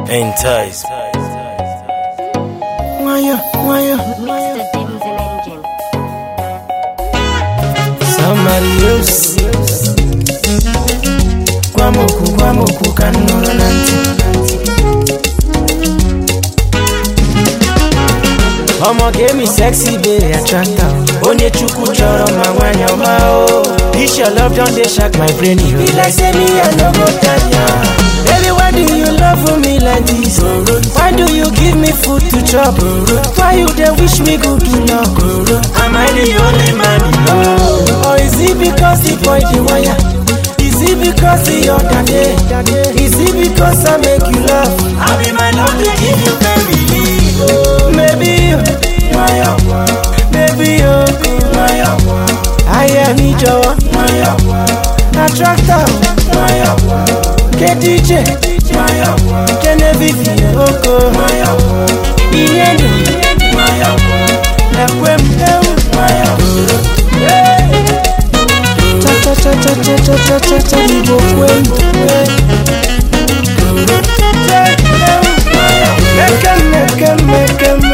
Entice. Wire. Mr. Dims and Engine. Somebody else. Kwamoku kanura nanti. Omo give me sexy baby attractor. Onye chuku choro mawanya mao. This your love don't dey shock my brain. It be like say me I no go tire. Baby, why do you love for me like this? Why do you give me food to chop? Why you dey wish me good luck? Am I the only man you know? Or is it because the boy the wire? Is it because the other day? Is it because I make you laugh? I be my love to give you baby. Maybe you, maybe you, I am Ijo, Attractor, KDJ, Genevieve, Oko, Inyendo, Ekwem, cha Ibo Kwem, Make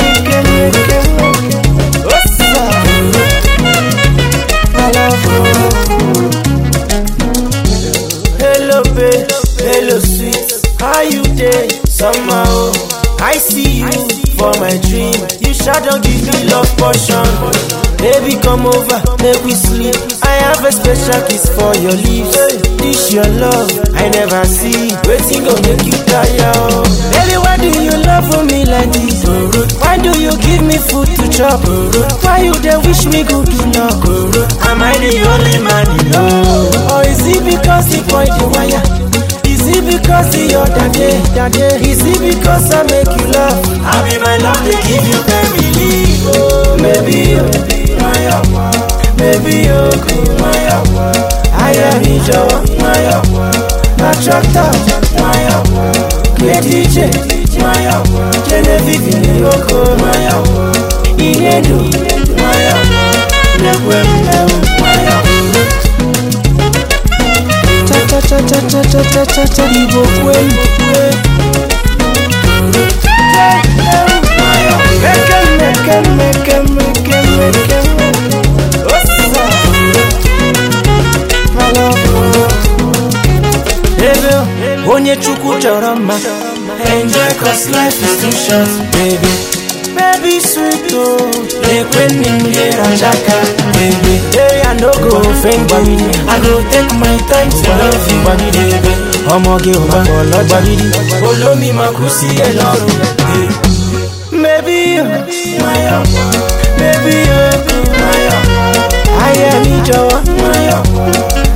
hello babe, hello sweet, how you dey? Somehow I see you for my dream. You shall don't give me love portion. Baby come over, make we sleep. I have a special kiss for your lips. This your love, I never see. Waiting go make you tired. Baby, why do you love for me like this? Why do you give me food to chop? Why you dey wish me good luck? Am I the only man you know? Or is it because the boy the wire? Is it because the other day? Is it because I make you laugh? I be my love to give you baby. Maybe you, maybe you, I am Ijo, Attractor, KDJ, Genevieve, Oko, Inyendo, cha Ibo Kwem, Onye chuku choro mma. Enjoy cause life is too short, baby. Baby sweet oh, ekweni mgera chaka, baby. Hey, I no go offend baby. I go take my time to love you, baby. Omoge oba, baby. Olomi makusi eloro, maybe you, maybe you, I am Ijo,